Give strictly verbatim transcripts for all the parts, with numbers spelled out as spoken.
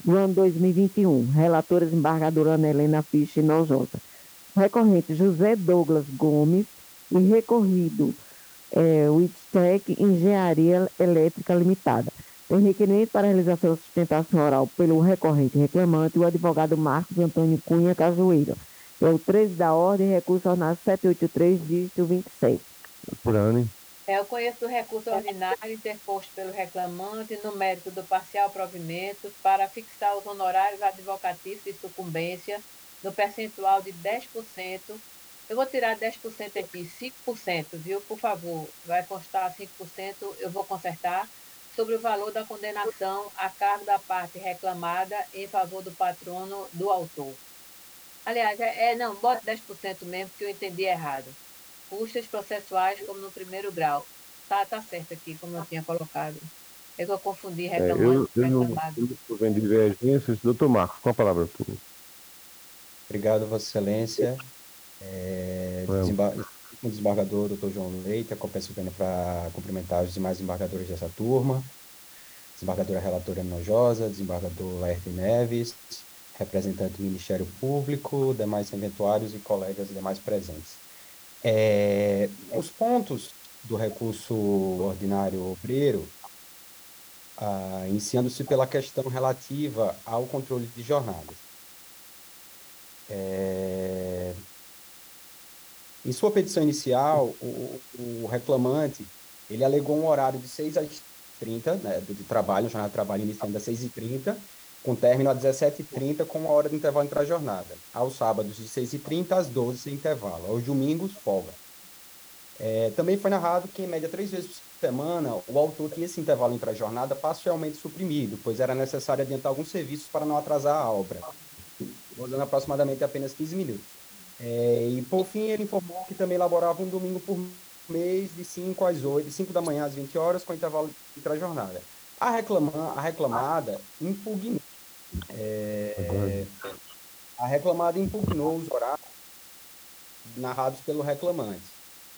do ano dois mil e vinte e um. Relatora desembargadora Ana Helena Fischer Nojosa. Recorrente José Douglas Gomes e recorrido é, Witstec Engenharia Elétrica Limitada. Tem requerimento para realização da sustentação oral pelo recorrente reclamante, o advogado Marcos Antônio Cunha Cajueiro. É o treze da ordem, recurso ordenado setecentos e oitenta e três, dígito vinte e sete. Apurane. É, eu conheço do recurso ordinário interposto pelo reclamante no mérito do parcial provimento para fixar os honorários advocatícios de sucumbência no percentual de dez por cento. Eu vou tirar dez por cento aqui, cinco por cento, viu? Por favor, vai constar cinco por cento, eu vou consertar, sobre o valor da condenação a cargo da parte reclamada em favor do patrono do autor. Aliás, é, é não, bota dez por cento mesmo, porque eu entendi errado. Custas processuais como no primeiro grau. Tá, tá certo aqui, como eu tinha colocado. É que eu confundi É, reclamante eu, com eu não reclamado. eu não estou vendo divergências. Doutor Marcos, com a palavra, por favor. Obrigado, Vossa Excelência. É, É, desembar... O desembargador doutor João Leite, a compensa pena para cumprimentar os demais desembargadores dessa turma, desembargadora relatora Nojosa, desembargador Laerte Neves, representante do Ministério Público, demais eventuários e colegas demais presentes. É, os pontos do recurso ordinário obreiro, ah, iniciando-se pela questão relativa ao controle de jornadas. É, Em sua petição inicial, o, o reclamante, ele alegou um horário de seis às trinta, né, de trabalho, jornada de trabalho iniciando às seis e trinta, com término às dezessete e trinta, com uma hora de intervalo entre a jornada. Aos sábados, de seis e trinta às doze, sem intervalo. Aos domingos, folga. É, também foi narrado que, em média, três vezes por semana, o autor tinha esse intervalo entre a jornada parcialmente suprimido, pois era necessário adiantar alguns serviços para não atrasar a obra, usando aproximadamente apenas quinze minutos. É, e, por fim, ele informou que também elaborava um domingo por mês, de cinco às oito, de cinco da manhã às vinte horas, com intervalo entre a jornada. A, reclama, a reclamada impugnou, agora, é, a reclamada impugnou os horários narrados pelo reclamante.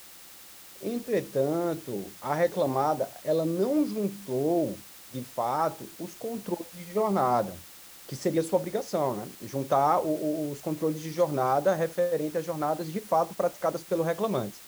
Entretanto, a reclamada ela não juntou, de fato, os controles de jornada, que seria sua obrigação, né? Juntar o, o, os controles de jornada referente às jornadas de fato praticadas pelo reclamante.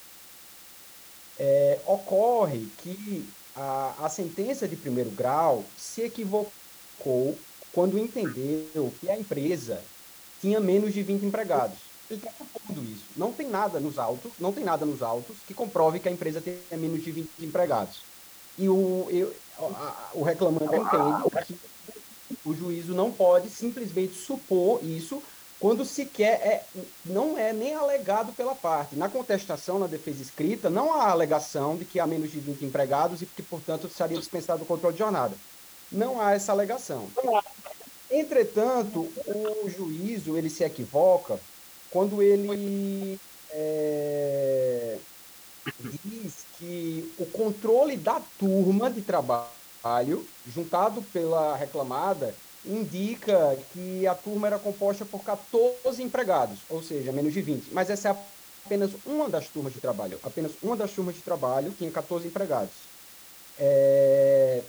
É, ocorre que a, a sentença de primeiro grau se equivocou quando entendeu que a empresa tinha menos de vinte empregados. Ele está supondo isso. Não tem nada nos autos, não tem nada nos autos que comprove que a empresa tenha menos de vinte empregados. E o, eu, a, o reclamante entende que o juízo não pode simplesmente supor isso quando sequer é, não é nem alegado pela parte. Na contestação, na defesa escrita, não há alegação de que há menos de vinte empregados e que, portanto, seria dispensado o controle de jornada. Não há essa alegação. Entretanto, o juízo ele se equivoca quando ele é, diz que o controle da turma de trabalho, juntado pela reclamada, indica que a turma era composta por quatorze empregados, ou seja, menos de vinte. Mas essa é apenas uma das turmas de trabalho. Apenas uma das turmas de trabalho tinha quatorze empregados. É,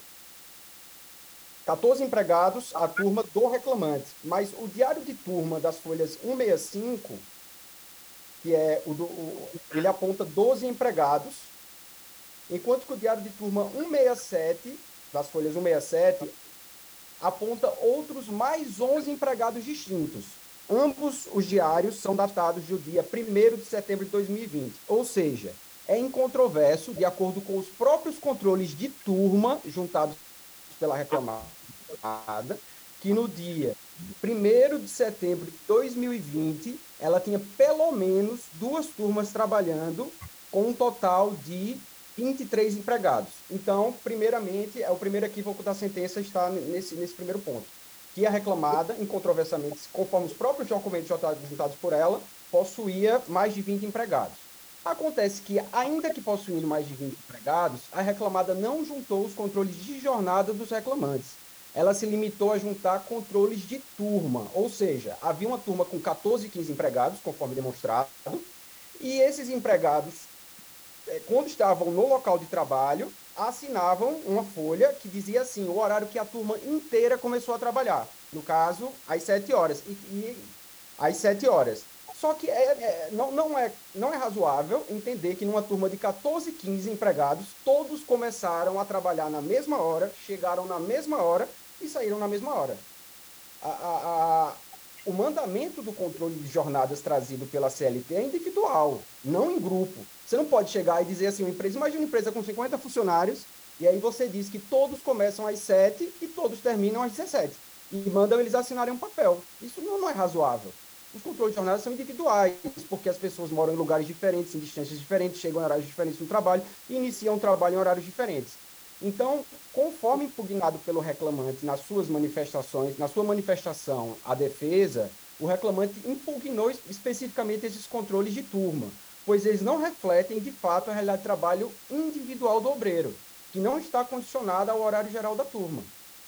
quatorze empregados, a turma do reclamante. Mas o diário de turma das folhas cento e sessenta e cinco, que é o do, o, ele aponta doze empregados, enquanto que o diário de turma cento e sessenta e sete, das folhas cento e sessenta e sete, aponta outros mais onze empregados distintos. Ambos os diários são datados do dia primeiro de setembro de dois mil e vinte, ou seja, é incontroverso, de acordo com os próprios controles de turma juntados pela reclamada, que no dia primeiro de setembro de dois mil e vinte, ela tinha pelo menos duas turmas trabalhando, com um total de vinte e três empregados. Então, primeiramente, é o primeiro equívoco da sentença está nesse, nesse primeiro ponto, que a reclamada, incontroversamente, conforme os próprios documentos juntados por ela, possuía mais de vinte empregados. Acontece que, ainda que possuindo mais de vinte empregados, a reclamada não juntou os controles de jornada dos reclamantes. Ela se limitou a juntar controles de turma, ou seja, havia uma turma com quatorze, quinze empregados, conforme demonstrado, e esses empregados, quando estavam no local de trabalho, assinavam uma folha que dizia assim, o horário que a turma inteira começou a trabalhar. No caso, às sete horas. E, e às sete horas. Só que é, é, não, não, é, não é razoável entender que numa turma de quatorze, quinze empregados, todos começaram a trabalhar na mesma hora, chegaram na mesma hora e saíram na mesma hora. A, a, a, o mandamento do controle de jornadas trazido pela C L T é individual, não em grupo. Você não pode chegar e dizer assim, uma empresa, imagina uma empresa com cinquenta funcionários, e aí você diz que todos começam às sete e todos terminam às dezessete. E mandam eles assinarem um papel. Isso não, não é razoável. Os controles de jornadas são individuais, porque as pessoas moram em lugares diferentes, em distâncias diferentes, chegam em horários diferentes no trabalho e iniciam o trabalho em horários diferentes. Então, conforme impugnado pelo reclamante nas suas manifestações, na sua manifestação à defesa, o reclamante impugnou especificamente esses controles de turma, pois eles não refletem, de fato, a realidade de trabalho individual do obreiro, que não está condicionada ao horário geral da turma.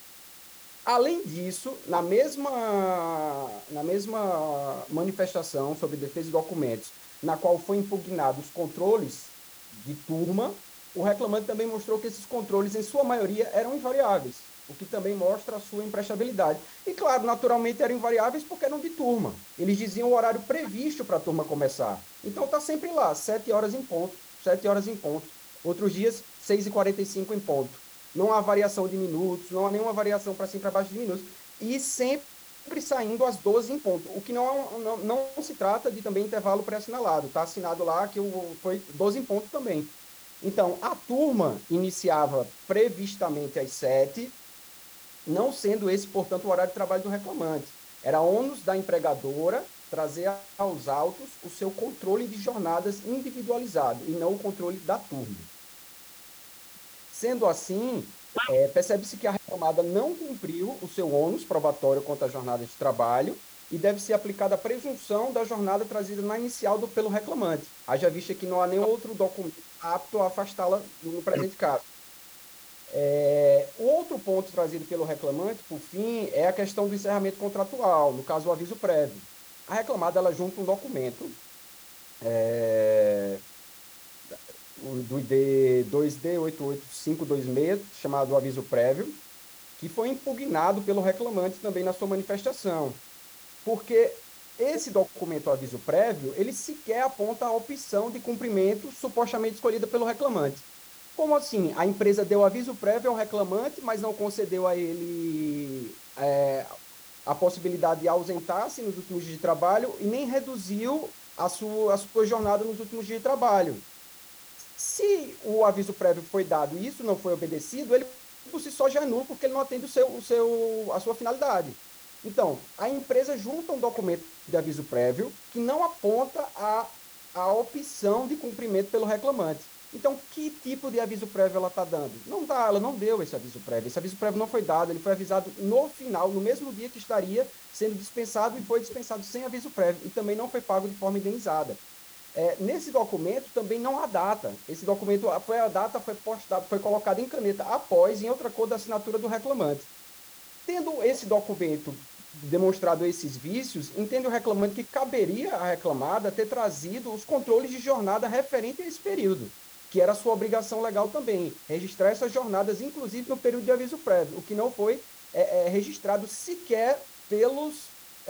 Além disso, na mesma, na mesma manifestação sobre defesa de documentos, na qual foi impugnado os controles de turma, o reclamante também mostrou que esses controles, em sua maioria, eram invariáveis, o que também mostra a sua imprestabilidade. E, claro, naturalmente eram invariáveis porque eram de turma. Eles diziam o horário previsto para a turma começar. Então, está sempre lá, sete horas em ponto, sete horas em ponto. Outros dias, seis e quarenta e cinco em ponto. Não há variação de minutos, não há nenhuma variação para cima e para baixo de minutos. E sempre saindo às doze em ponto, o que não, não, não se trata de também intervalo pré-assinalado. Está assinado lá que o, foi doze em ponto também. Então, a turma iniciava previstamente às sete, não sendo esse, portanto, o horário de trabalho do reclamante. Era ônus da empregadora trazer aos autos o seu controle de jornadas individualizado e não o controle da turma. Sendo assim, é, percebe-se que a reclamada não cumpriu o seu ônus probatório quanto à jornada de trabalho e deve ser aplicada a presunção da jornada trazida na inicial do, pelo reclamante. Haja vista que não há nenhum outro documento apto a afastá-la no presente caso. É, o outro ponto trazido pelo reclamante, por fim, é a questão do encerramento contratual, no caso, o aviso prévio. A reclamada, ela junta um documento, é, do I D dois D oito oito cinco dois seis, chamado aviso prévio, que foi impugnado pelo reclamante também na sua manifestação. Porque esse documento, aviso prévio, ele sequer aponta a opção de cumprimento supostamente escolhida pelo reclamante. Como assim? A empresa deu aviso prévio ao reclamante, mas não concedeu a ele é, a possibilidade de ausentar-se nos últimos dias de trabalho e nem reduziu a sua, a sua jornada nos últimos dias de trabalho. Se o aviso prévio foi dado e isso não foi obedecido, ele por si só já é nulo, porque ele não atende o seu, o seu, a sua finalidade. Então, a empresa junta um documento de aviso prévio que não aponta a, a opção de cumprimento pelo reclamante. Então, que tipo de aviso prévio ela está dando? Não dá, ela não deu esse aviso prévio. Esse aviso prévio não foi dado, ele foi avisado no final, no mesmo dia que estaria sendo dispensado, e foi dispensado sem aviso prévio, e também não foi pago de forma indenizada. É, nesse documento também não há data. Esse documento, foi a data foi postada, foi colocada em caneta após, em outra cor da assinatura do reclamante. Tendo esse documento demonstrado esses vícios, entende o reclamante que caberia à reclamada ter trazido os controles de jornada referente a esse período, que era sua obrigação legal também, registrar essas jornadas, inclusive no período de aviso prévio, o que não foi é, é, registrado sequer pelos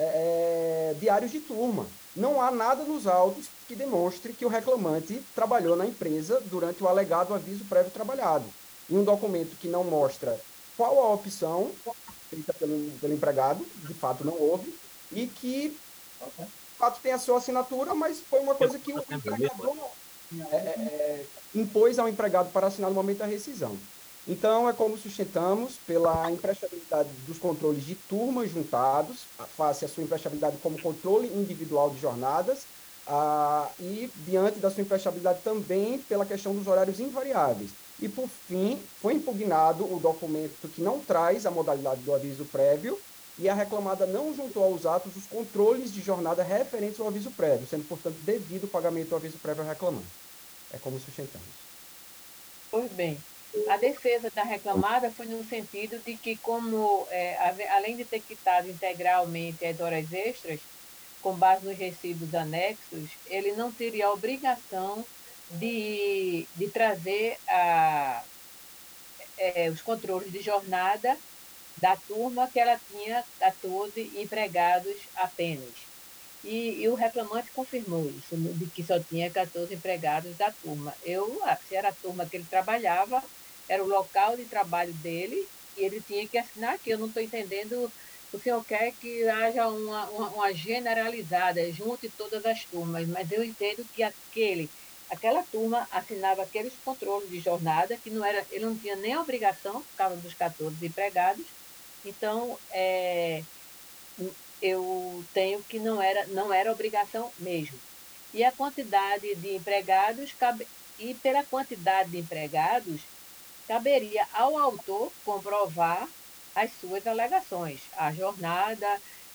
é, é, diários de turma. Não há nada nos autos que demonstre que o reclamante trabalhou na empresa durante o alegado aviso prévio trabalhado. E um documento que não mostra qual a opção feita pelo, pelo empregado, de fato não houve, e que, de fato, tem a sua assinatura, mas foi uma coisa que o empregador é, é, impôs ao empregado para assinar no momento da rescisão. Então, é como sustentamos pela imprestabilidade dos controles de turmas juntados, face à sua imprestabilidade como controle individual de jornadas, ah, e diante da sua imprestabilidade também pela questão dos horários invariáveis. E, por fim, foi impugnado o documento que não traz a modalidade do aviso prévio, e a reclamada não juntou aos atos os controles de jornada referentes ao aviso prévio, sendo, portanto, devido o pagamento do aviso prévio ao reclamante. É como sustentamos. Pois bem, a defesa da reclamada foi no sentido de que, como é, além de ter quitado integralmente as horas extras, com base nos recibos anexos, ele não teria a obrigação de, de trazer a, é, os controles de jornada da turma que ela tinha quatorze empregados apenas. E, e o reclamante confirmou isso, de que só tinha quatorze empregados da turma. Eu, ah, se era a turma que ele trabalhava, era o local de trabalho dele, e ele tinha que assinar aqui. Eu não estou entendendo. O senhor quer que haja uma, uma, uma generalizada, junte todas as turmas, mas eu entendo que aquele, aquela turma assinava aqueles controles de jornada, que não era, ele não tinha nem obrigação, por causa dos quatorze empregados. Então, é, eu tenho que não era, não era obrigação mesmo. E a quantidade de empregados, cabe, e pela quantidade de empregados, caberia ao autor comprovar as suas alegações, a jornada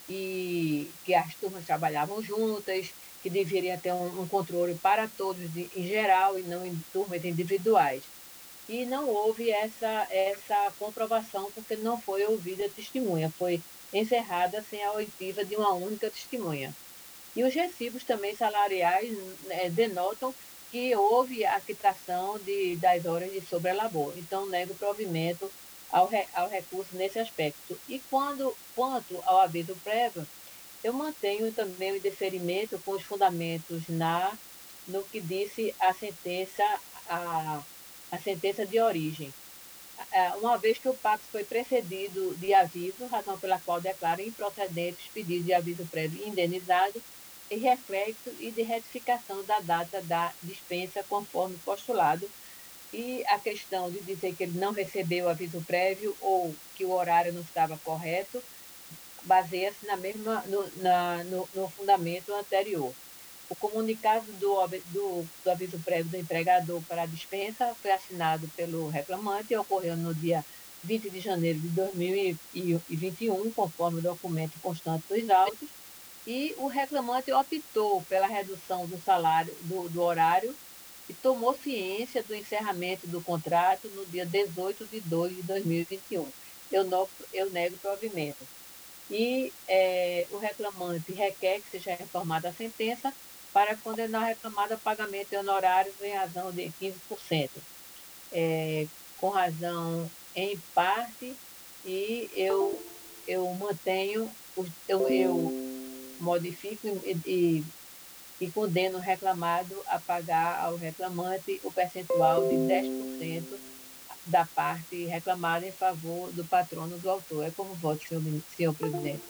e que as turmas trabalhavam juntas, que deveria ter um, um controle para todos de, em geral e não em turmas individuais. E não houve essa, essa comprovação porque não foi ouvida a testemunha, foi encerrada sem a oitiva de uma única testemunha. E os recibos também salariais, né, denotam que houve a quitação de, das horas de sobrelabor. Então, nego provimento ao, re, ao recurso nesse aspecto. E quando, quanto ao aviso prévio, eu mantenho também o indeferimento com os fundamentos na, no que disse a sentença, a, a sentença de origem. Uma vez que o Pax foi precedido de aviso, razão pela qual declara improcedentes pedidos de aviso prévio indenizado e reflexo e de retificação da data da dispensa conforme postulado, e a questão de dizer que ele não recebeu aviso prévio ou que o horário não estava correto baseia-se na mesma, no, na, no, no fundamento anterior. O comunicado do, do, do aviso prévio do empregador para a dispensa foi assinado pelo reclamante e ocorreu no dia vinte de janeiro de dois mil e vinte e um, conforme o documento constante dos autos, e o reclamante optou pela redução do salário, do, do horário, e tomou ciência do encerramento do contrato no dia dezoito de dois de dois mil e vinte e um. Eu, não, eu nego provimento. E é, o reclamante requer que seja reformada a sentença para condenar o reclamado a pagamento de honorários em razão de quinze por cento, é, com razão em parte, e eu, eu mantenho, eu, eu modifico e, e, e condeno o reclamado a pagar ao reclamante o percentual de dez por cento da parte reclamada em favor do patrono do autor. É como voto, senhor, senhor presidente.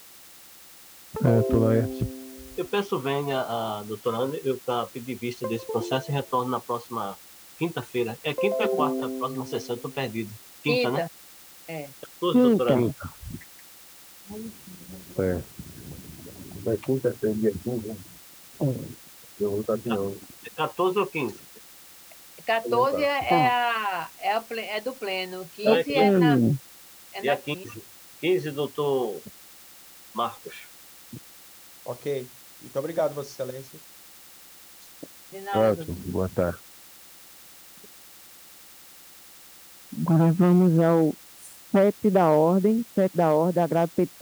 É, Tulaia. Eu peço venha a doutora Ana, eu para pedir vista desse processo e retorno na próxima quinta-feira. É quinta ou é quarta? A próxima sessão, eu estou perdido. Quinta, Quinta, né? é. Todos, doutora Ana. Quinta. É. É quinta-feira, dia quinze, né? Eu vou estar aqui não. É quatorze ou quinze? quatorze é, é, a, é, a, é do pleno, quinze é, É na, Hum, é dia na quinta. quinze. quinze, doutor Marcos. Ok. Muito obrigado, Vossa Excelência. De nada. Ótimo, boa tarde. agora vamos ao sete da ordem, sete da ordem, agravo petição